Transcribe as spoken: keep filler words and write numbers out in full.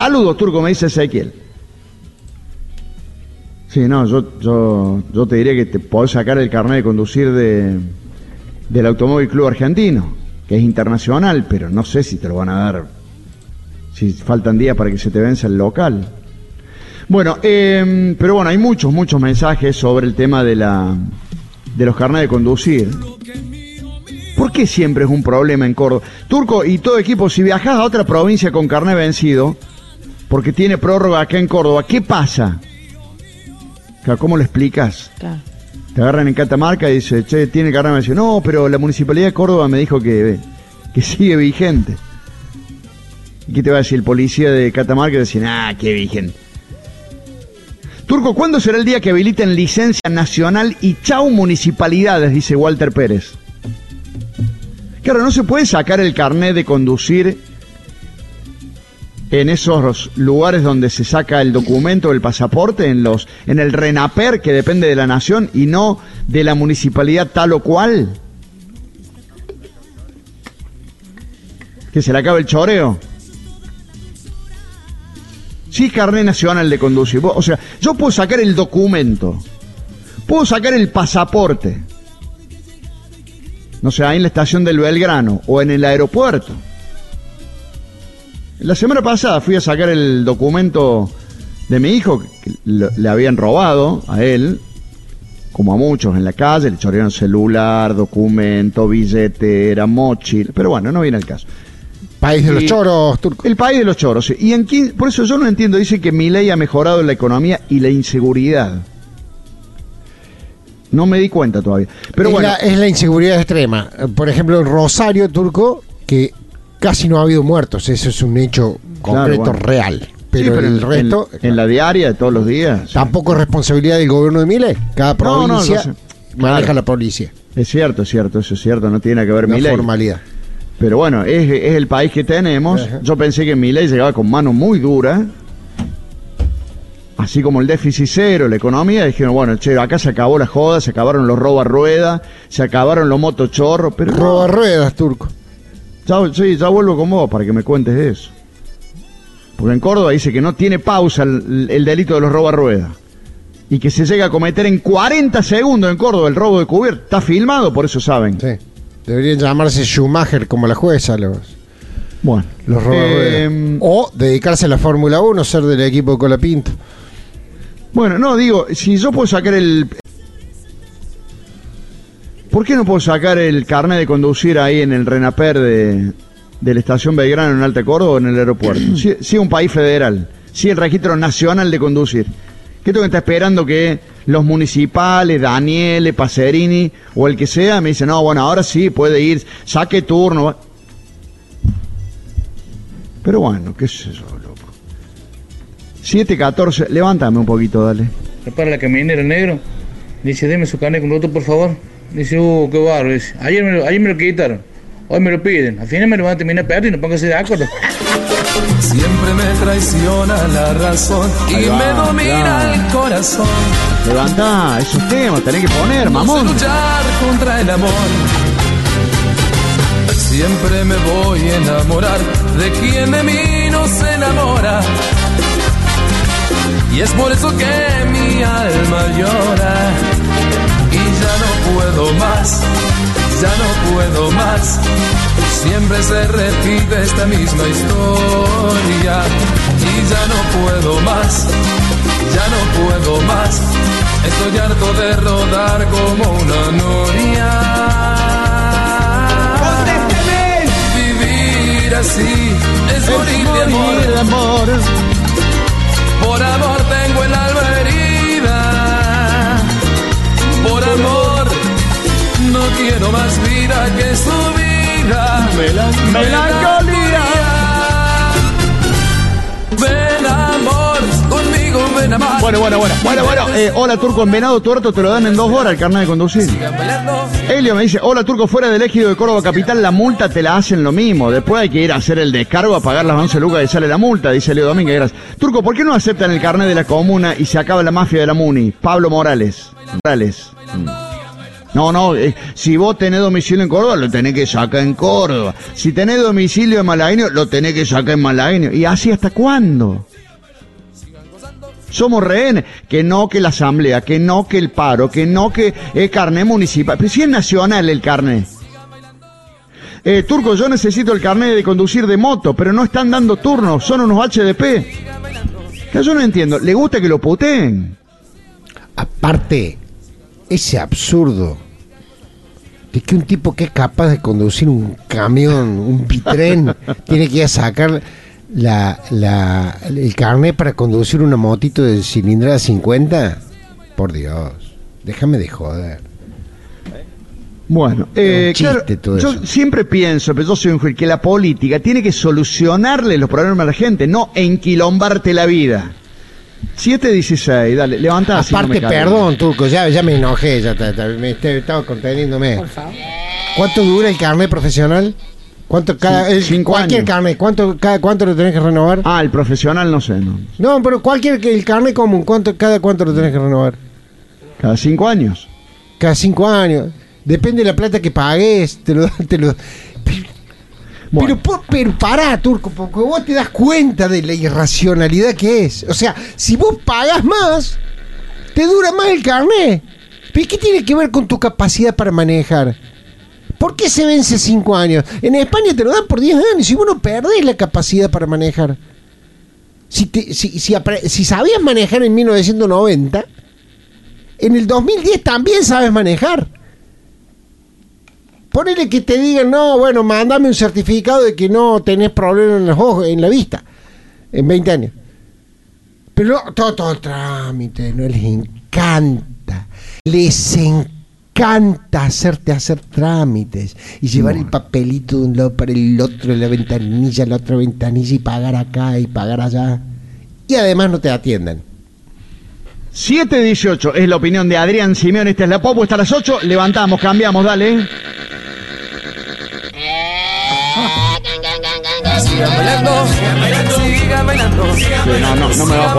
Saludos, Turco, me dice Ezequiel. Sí, no, yo, yo, yo te diría que te podés sacar el carnet de conducir de, del Automóvil Club Argentino, que es internacional, pero no sé si te lo van a dar, si faltan días para que se te venza el local. Bueno, eh, pero bueno, hay muchos, muchos mensajes sobre el tema de la de los carnets de conducir. ¿Por qué siempre es un problema en Córdoba? Turco y todo equipo, si viajas a otra provincia con carnet vencido, porque tiene prórroga acá en Córdoba, ¿qué pasa? ¿Cómo lo explicas? Claro. Te agarran en Catamarca y dice, che, tiene carnet vencido. No, pero la Municipalidad de Córdoba me dijo que, que sigue vigente. ¿Y qué te va a decir el policía de Catamarca? Y dice, ah, qué vigente. Turco, ¿cuándo será el día que habiliten licencia nacional y chau municipalidades? Dice Walter Pérez. Claro, no se puede sacar el carnet de conducir en esos lugares donde se saca el documento, el pasaporte, en los, en el RENAPER, que depende de la nación, y no de la municipalidad tal o cual. ¿Que se le acabe el choreo? Sí, carnet nacional de conducir. O sea, yo puedo sacar el documento, puedo sacar el pasaporte, no sé, ahí en la estación del Belgrano o en el aeropuerto. La semana pasada fui a sacar el documento de mi hijo, que le habían robado a él, como a muchos en la calle, le chorearon celular, documento, billetera, mochila, pero bueno, no viene el caso. País de y los choros, Turco. El país de los choros, sí. Y en quince, por eso yo no entiendo, dice que Milei ha mejorado la economía y la inseguridad. No me di cuenta todavía. Pero es, bueno. la, es la inseguridad extrema. Por ejemplo, en Rosario, Turco, que casi no ha habido muertos. Eso es un hecho concreto, claro, bueno, real. Pero, sí, pero el en, resto... En, en la diaria, de todos los días. Tampoco es responsabilidad del gobierno de Milei. Cada provincia no, no, no maneja claro. la policía. Es cierto, es cierto, eso es cierto. No tiene que ver Milei. La formalidad. Pero bueno, es, es el país que tenemos. Ajá. Yo pensé que Milei llegaba con mano muy dura, así como el déficit cero, la economía. Dijeron, bueno, che, acá se acabó la joda, se acabaron los roba ruedas, se acabaron los motochorros. Pero roba no. ruedas, Turco. Ya, sí, ya vuelvo con vos para que me cuentes eso. Porque en Córdoba dice que no tiene pausa el, el delito de los roba ruedas. Y que se llega a cometer en cuarenta segundos en Córdoba el robo de cubierta. Está filmado, por eso saben. Sí. Deberían llamarse Schumacher como la jueza, los, bueno, los eh, o dedicarse a la Fórmula uno, ser del equipo de Colapinto. Bueno, no, digo, si yo puedo sacar el... ¿Por qué no puedo sacar el carnet de conducir ahí en el RENAPER de, de la estación Belgrano en Alta Córdoba o en el aeropuerto? Si, si es un país federal, si el registro nacional de conducir. ¿Qué tengo que estar esperando que los municipales, Daniele, Pacerini o el que sea, me dicen, no, bueno, ahora sí, puede ir, saque turno? Pero bueno, qué sé yo, loco. siete catorce, levántame un poquito, dale. Para la camionera, el negro. Dice, deme su carnet con roto, por favor. Dice, uh, qué barro. Dice, ayer me, lo, ayer me lo quitaron, hoy me lo piden. Al final me lo van a terminar pegando y no pónganse de acuerdo. Siempre me traiciona la razón y va, me domina claro. el corazón. Levantá esos temas, tenés que poner, mamón. No sé luchar contra el amor. Siempre me voy a enamorar de quien de mí no se enamora. Y es por eso que mi alma llora. Y ya no puedo más, ya no puedo más. Siempre se repite esta misma historia. Y ya no puedo más, ya no puedo más. Estoy harto de rodar como una noria. ¡Contésteme! Vivir así es morir de amor. de amor. Por amor tengo el alma herida. Por amor no quiero más vida que su vida. Melan- melancolía. Ven amor, conmigo ven amor. Bueno, bueno, bueno. Bueno, bueno. Eh, hola Turco, en Venado Tuerto te lo dan en dos horas el carnet de conducir. Elio me dice, hola Turco, fuera del ejido de Córdoba Capital la multa te la hacen lo mismo. Después hay que ir a hacer el descargo, a pagar las once lucas y sale la multa, dice Leo Domínguez. Gracias. Turco, ¿por qué no aceptan el carnet de la comuna y se acaba la mafia de la Muni? Pablo Morales. Morales. Mm. No, no, eh, si vos tenés domicilio en Córdoba, lo tenés que sacar en Córdoba. Si tenés domicilio en Malagueño, lo tenés que sacar en Malagueño. ¿Y así hasta cuándo? Somos rehenes, que no que la asamblea, que no que el paro, que no que el carnet municipal. Pero si es nacional el carnet. Eh, Turco, yo necesito el carnet de conducir de moto, pero no están dando turnos, son unos H D P. Que yo no entiendo, ¿le gusta que lo puteen? Aparte, ese absurdo de que un tipo que es capaz de conducir un camión, un bitren, tiene que ir a sacar la, la, el carnet para conducir una motito de cilindrada cincuenta. Por Dios, déjame de joder. Bueno, eh, claro, todo yo eso. siempre pienso, pero yo soy un juez, que la política tiene que solucionarle los problemas a la gente, no enquilombarte la vida. siete dieciséis, dale, levantá. Aparte, no perdón, Turco, ya, ya me enojé, ya ta, ta, me estoy, estaba conteniéndome. Por favor. ¿Cuánto dura el carnet profesional? ¿Cuánto cada sí, el, cinco cualquier años. carnet? ¿Cuánto cada cuánto lo tenés que renovar? Ah, el profesional no sé, no. No, pero cualquier el carnet común, ¿cuánto cada cuánto lo tenés que renovar? Cada cinco años. Cada cinco años. Depende de la plata que pagues, te lo te lo pero, bueno. pero, pero pará, Turco, porque vos te das cuenta de la irracionalidad que es. O sea, si vos pagas más, te dura más el carnet. ¿Pero qué tiene que ver con tu capacidad para manejar? ¿Por qué se vence cinco años? En España te lo dan por diez años y vos no perdés la capacidad para manejar. Si, te, si, si, si sabías manejar en mil novecientos noventa, en el dos mil diez también sabes manejar. Ponele que te digan, no, bueno, mándame un certificado de que no tenés problema en los ojos, en la vista, en veinte años. Pero no, todo, todo el trámite, no les encanta. Les encanta hacerte hacer trámites y llevar no. el papelito de un lado para el otro, la ventanilla, la otra ventanilla y pagar acá y pagar allá. Y además no te atiendan. siete dieciocho es la opinión de Adrián Simeón. Esta es la Popo, está a las ocho. Levantamos, cambiamos, dale. Sigan bailando, sigan bailando, sigan bailando. Sí, no, no, no me va a poner.